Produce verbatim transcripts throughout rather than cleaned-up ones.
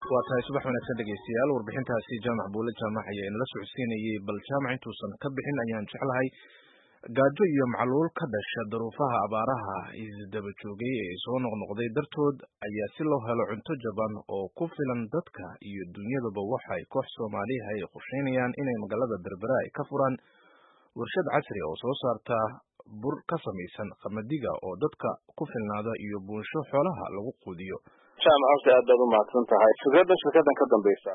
waa tahay subax wanaagsan dhegeystayaal warbixintaasi jaamac buule jaamac ayaa inala socodsiinayay bal jaamac intuusan ka bixin ayaan jeclahay gaajo iyo macluul ka dhasha duruufaha abaaraha isdaba joogay ee soo noqnoqday dartood ayaa si loo helo cunto jaban oo ku filan dadka iyo dunyadaba waxay koox Soomaaliya ay qorsheynayaan inay magaalada Berbera ay ka furaan warshad casri oo soo saarta bur ka samaysan qamadiga oo dadka ku filnaada iyo buunsho xoolaha lagu quudiyo. jaamac aad aad u mahadsan tahay fikrada shirkadan ka dambaysa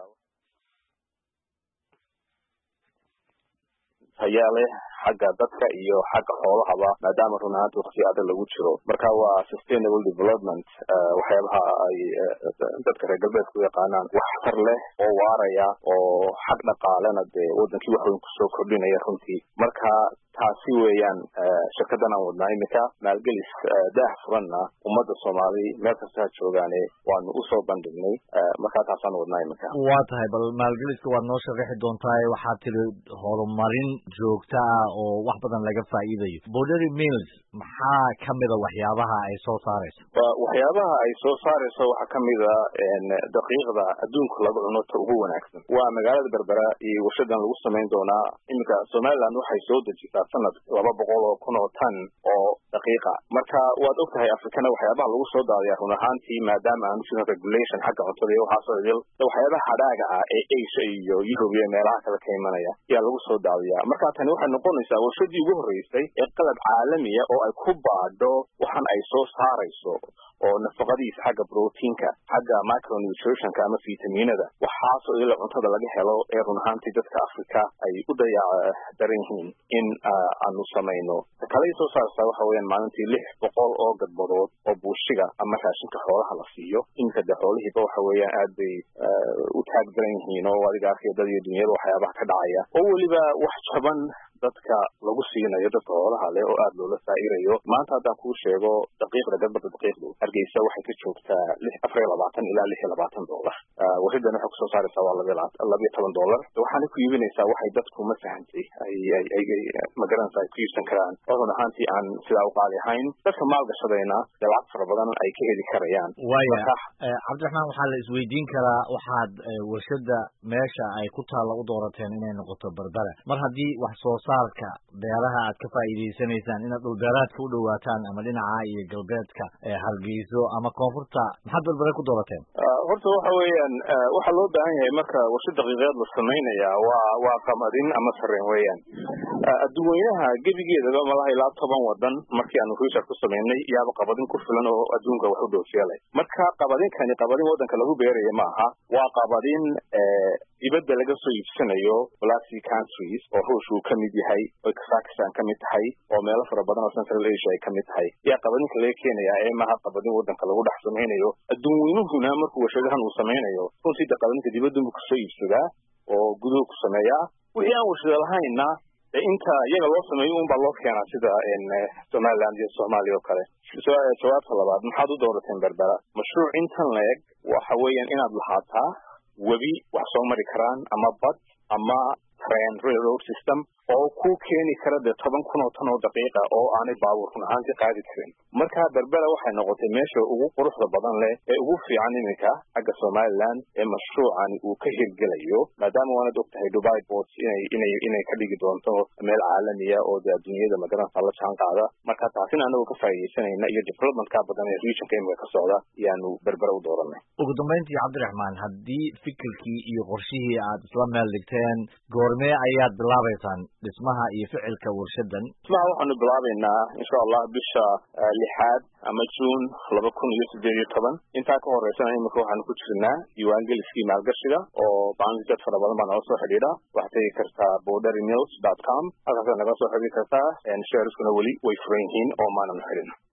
hayaale xagga dadka iyo xagga xoolahaba maadaama runaantu waqti adag lagu jiro marka waa sustainable development waxyaabaha ay dadka reer galbeedku yaqaanaan wax tar leh oo waaraya oo xag dhaqaalena dee wadankii wax weyn kusoo kordhinaya runtii marka taasi weeyaan shirkadan aan wadnaa imika maalgelis daah furanna ummadda Soomaali meel kasta ha joogaane waanu u soo bandhignay marka taasaan wadnaa imika waa tahay bal maalgeliska waad noo sharaxi doontaa waxaad tiri horumarin joogta ah oo wax badan laga faa'iidayo Borderi Mills maxaa kamid ah waxyaabaha ay soo saarayso waxyaabaha ay soo saarayso waxa kamid ah daqiiqda adduunka lagu cuno ta ugu wanaagsan waa magaalada Berbera iyo warshadan lagu sameyn doonaa imika Somaliland waxay soo dejisaa sanad laba boqol oo kun oo tan oo daqiiqa marka waad ogtahay Afrikana waxyaabaha lagu soo daadiyaa run ahaantii maadaama aan jirin regulation xagga cuntada iyo waxa soo idil waxyaabaha hadhaaga ah ee Asia iyo Europe iyo meelaha kale ka imanaya ayaa lagu soo daadiyaa marka tani waxay noqonaysaa warshadii ugu horeysay ee qalab caalami ah oo ay ku baadho waxan ay soo saarayso oo nafaqadiisa xagga proteinka xagga macronutritionka ama vitaminada waxaas oo ila cuntada laga helo ee run ahaantii dadka Afrika ay u dayac daran yihiin in aanu samayno kale soo saartaa waxa weeyaan maalintii lix boqol oo gadbadood oo buushiga ama raashinka xoolaha la siiyo inta xoolihiiba waxa weeyaan aad bay u taag daran yihiin oo adiga arkay iyo dunyada waxyaabaha ka dhacaya oo waliba wax jaban dadka lagu siinayo dadka xoolaha leh oo aad loola saa'irayo maanta haddaan kuu sheego daqiiqda gadbada daqiiqdu Hargeysa waxay ka joogtaa afar iyo labaatan ilaa lix iyo labaatan dollar warshadana waxay kusoo saaraysaa waa laba iyo toban dollar waxaana ku iibinaysaa waxay dadku ma fahantay ay ay magaranaysaa ay ku iibsan karaan oo run ahaantii aan sidaa u qaali ahayn dadka maalgashadayna lacag fara badan ay ka heli karayaan waaya Cabdiraxmaan waxaa la isweydiin karaa waxaad warshada meesha ay ku taalo u doorateen inay noqoto Berbera mar haddii wax soo saarka beeraha aad ka faa'iideysanaysaan inaad dhul beeraadka u dhawaataan ama dhinaca iyo galbeedka ee Hargeysa ama koonfurta maxaad Berbera ku doorateen horta waxa weeyaan waxa loo baahan yahay marka warshad daqiiqeed la sameynaya waa waa qamadin ama sareen weeyaan adduunyaha gebigeeda malaha ilaa toban wadan markii aanu research ku sameynay yaaba qamadin ku filan oo adduunka wax u dhoofiyay marka qabadinkani qabadin wadanka lagu beerayo ma aha waa qabadin dibadda laga soo iibsanayo Black countries oo Ruushku ka mid yahay oo Kazakhstan ka mid tahay oo meelo fara badan oo Central Asia ay ka mid tahay yaa qabadinka laga keenayaa ee maaha qabadin wadanka lagu dhex sameynayo adduunyuhuna markuu warshadahan uu sameynayo runtii qabadinka dibadda uu kasoo iibsadaa oo gudaha ku sameeyaa wixii aan warshada lahayna inta iyaga loo sameeyo un baa loo keenaa sida Somaliland iyo Soomaaliya oo kale jawaabta labaad maxaad u doorateen Berbera mashruuc intan leeg waxa weeyaan inaad lahaataa webi wax soo mari karaan ama bad ama train railroad system oo ku keeni kara de toban kun oo tan oo daqiiqa oo aanay baabuur run ahaantii qaadi karin marka Berbera waxay noqotay meesha ugu quruxda badan leh ee ugu fiican imika xagga Somaliland ee mashruucan uu ka hirgelayo maadaama waanad ogtahay Dubai Port inay inay inay ka dhigi doonto meel caalami ah oo dunyada magaranaysa la jaan qaada marka taasina anagu ka faa'iideysanayna iyo development-ka badan ee regionka imika ka socda yaanu Berbera u dooranay ugu dambeyntii Cabdiraxmaan haddii fikirkii iyo qorshihii aad isla meel dhigteen goormee ayaad bilaabaysaan dhismaha iyo ficilka warshadan dhismaha waxaanu bilaabaynaa insha Allah bisha lixaad ama June laba kun iyo siddeed iyo toban intaa ka horeysana imika waxaanu ku jirnaa diiwaangeliskii maalgashiga oo bangiyada fara badan baa nala soo xidhiidha waxaad tegi kartaa borderi mills dot com halkaas naga soo xidhiidhi kartaa shares-kuna weli way furan yihiin oo maanan xidhin